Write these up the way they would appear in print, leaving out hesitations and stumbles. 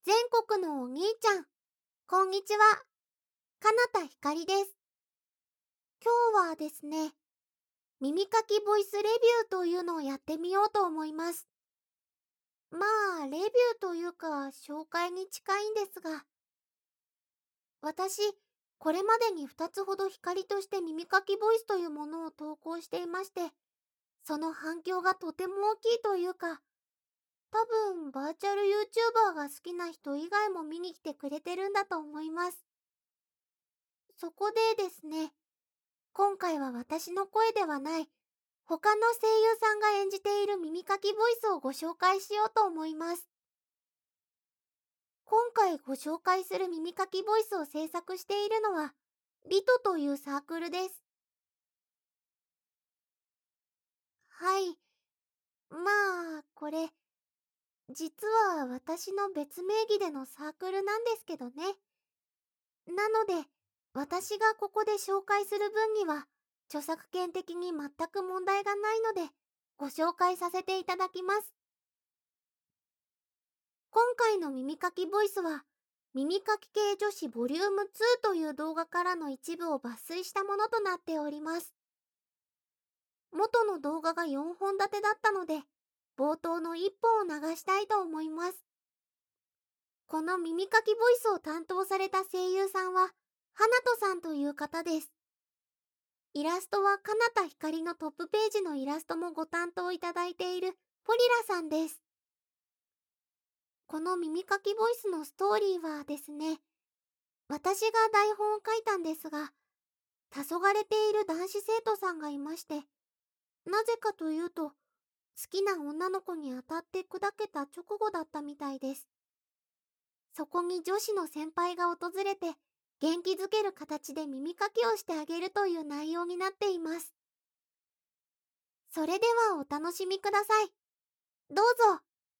全国のお兄ちゃん、こんにちは。かなたひかりです。今日はですね、耳かきボイスレビューというのをやってみようと思います。まあ、レビューというか、紹介に近いんですが、私、これまでに2つほど光として耳かきボイスというものを投稿していまして、その反響がとても大きいというか、多分、バーチャル YouTuber が好きな人以外も見に来てくれてるんだと思います。そこでですね、今回は私の声ではない他の声優さんが演じている耳かきボイスをご紹介しようと思います。今回ご紹介する耳かきボイスを制作しているのはリトというサークルです。はい。まあ、これ、実は私の別名義でのサークルなんですけどね。なので、私がここで紹介する分には、著作権的に全く問題がないので、ご紹介させていただきます。今回の耳かきボイスは、耳かき系女子ボリューム2という動画からの一部を抜粋したものとなっております。元の動画が4本立てだったので、冒頭の1本を流したいと思います。この耳かきボイスを担当された声優さんは、花とさんという方です。イラストはかなたひかりのトップページのイラストもご担当いただいているポリラさんです。この耳かきボイスのストーリーはですね、私が台本を書いたんですが、黄昏ている男子生徒さんがいまして、なぜかというと、好きな女の子に当たって砕けた直後だったみたいです。そこに女子の先輩が訪れて、元気づける形で耳かきをしてあげるという内容になっています。それではお楽しみください。どうぞ。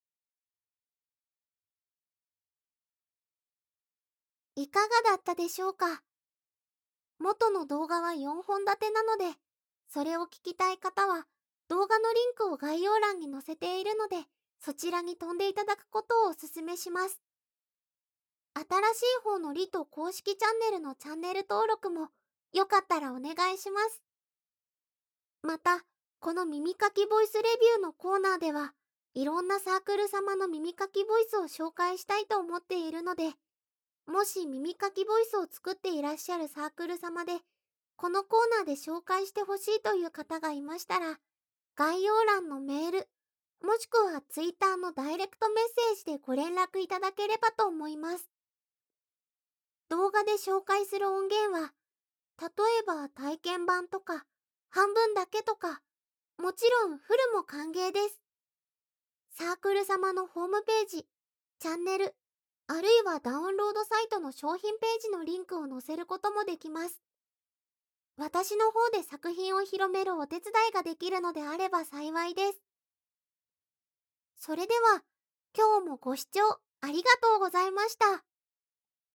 いかがだったでしょうか。元の動画は4本立てなので、それを聞きたい方は動画のリンクを概要欄に載せているので、そちらに飛んでいただくことをお勧めします。新しい方のリト公式チャンネルのチャンネル登録もよかったらお願いします。また、この耳かきボイスレビューのコーナーでは、いろんなサークル様の耳かきボイスを紹介したいと思っているので、もし耳かきボイスを作っていらっしゃるサークル様で、このコーナーで紹介してほしいという方がいましたら、概要欄のメール、もしくはツイッターのダイレクトメッセージでご連絡いただければと思います。動画で紹介する音源は、例えば体験版とか、半分だけとか、もちろんフルも歓迎です。サークル様のホームページ、チャンネル、あるいはダウンロードサイトの商品ページのリンクを載せることもできます。私の方で作品を広めるお手伝いができるのであれば幸いです。それでは、今日もご視聴ありがとうございました。